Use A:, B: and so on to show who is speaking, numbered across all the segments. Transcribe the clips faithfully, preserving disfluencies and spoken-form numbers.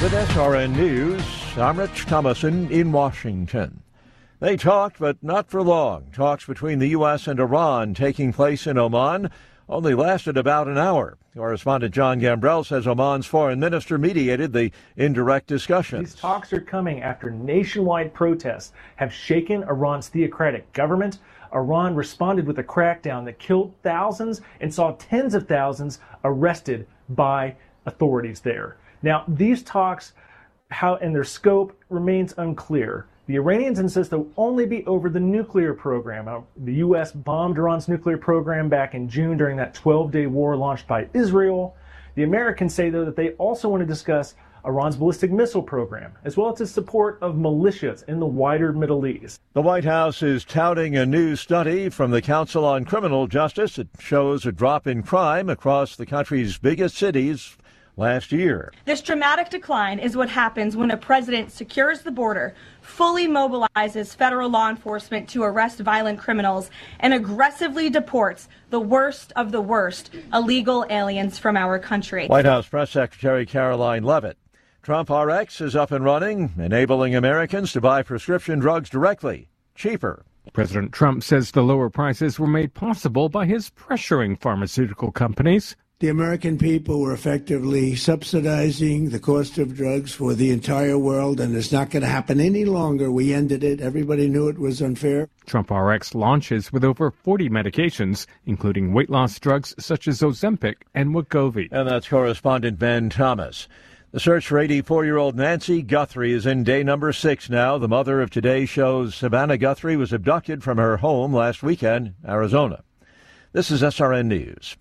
A: With S R N News, I'm Rich Thomason in Washington. They talked, but not for long. Talks between the U S and Iran taking place in Oman only lasted about an hour. Correspondent John Gambrell says Oman's foreign minister mediated the indirect discussions.
B: These talks are coming after nationwide protests have shaken Iran's theocratic government. Iran responded with a crackdown that killed thousands and saw tens of thousands arrested by authorities there. Now, these talks, how and their scope remains unclear. The Iranians insist they'll only be over the nuclear program. The U S bombed Iran's nuclear program back in June during that twelve-day war launched by Israel. The Americans say, though, that they also want to discuss Iran's ballistic missile program, as well as its support of militias in the wider Middle East.
A: The White House is touting a new study from the Council on Criminal Justice. It shows a drop in crime across the country's biggest cities last year.
C: This dramatic decline is what happens when a president secures the border, fully mobilizes federal law enforcement to arrest violent criminals, and aggressively deports the worst of the worst illegal aliens from our country.
A: White House Press Secretary Caroline Leavitt. Trump R X is up and running, enabling Americans to buy prescription drugs directly, cheaper.
D: President Trump says the lower prices were made possible by his pressuring pharmaceutical companies.
E: The American people were effectively subsidizing the cost of drugs for the entire world, and it's not going to happen any longer. We ended it. Everybody knew it was unfair.
D: Trump R X launches with over forty medications, including weight loss drugs such as Ozempic and Wegovy.
A: And that's correspondent Ben Thomas. The search for eighty-four-year-old Nancy Guthrie is in day number six now. The mother of Today Show's Savannah Guthrie was abducted from her home last weekend, Arizona. This is S R N News.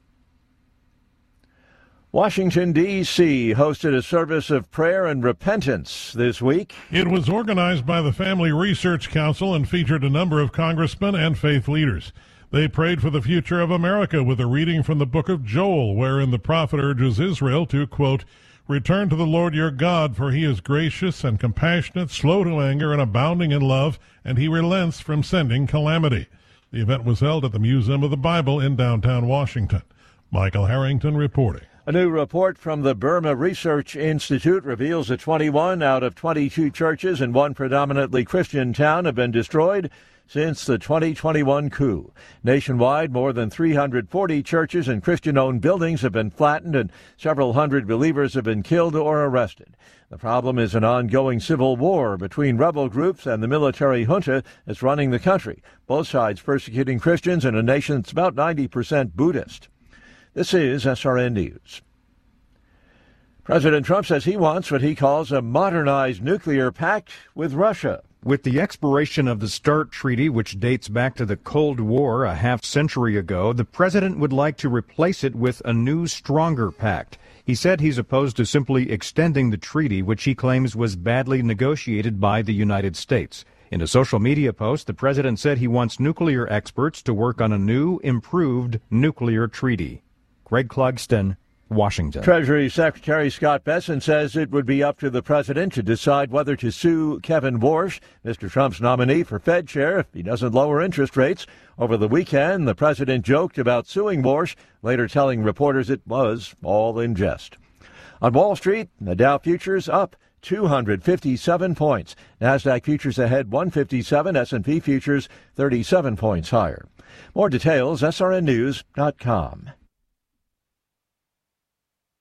A: Washington, D C hosted a service of prayer and repentance this week.
F: It was organized by the Family Research Council and featured a number of congressmen and faith leaders. They prayed for the future of America with a reading from the book of Joel, wherein the prophet urges Israel to, quote, "Return to the Lord your God, for he is gracious and compassionate, slow to anger, and abounding in love, and he relents from sending calamity." The event was held at the Museum of the Bible in downtown Washington. Michael Harrington reporting.
A: A new report from the Burma Research Institute reveals that twenty-one out of twenty-two churches in one predominantly Christian town have been destroyed since the twenty twenty-one coup. Nationwide, more than three hundred forty churches and Christian-owned buildings have been flattened, and several hundred believers have been killed or arrested. The problem is an ongoing civil war between rebel groups and the military junta that's running the country, both sides persecuting Christians in a nation that's about ninety percent Buddhist. This is S R N News. President Trump says he wants what he calls a modernized nuclear pact with Russia.
G: With the expiration of the START treaty, which dates back to the Cold War a half century ago, the president would like to replace it with a new, stronger pact. He said he's opposed to simply extending the treaty, which he claims was badly negotiated by the United States. In a social media post, the president said he wants nuclear experts to work on a new, improved nuclear treaty. Greg Clugston, Washington.
A: Treasury Secretary Scott Bessent says it would be up to the president to decide whether to sue Kevin Warsh, Mister Trump's nominee for Fed chair, if he doesn't lower interest rates. Over the weekend, the president joked about suing Warsh, later telling reporters it was all in jest. On Wall Street, the Dow futures up two hundred fifty-seven points. NASDAQ futures ahead one fifty-seven, S and P futures thirty-seven points higher. More details, S R N news dot com.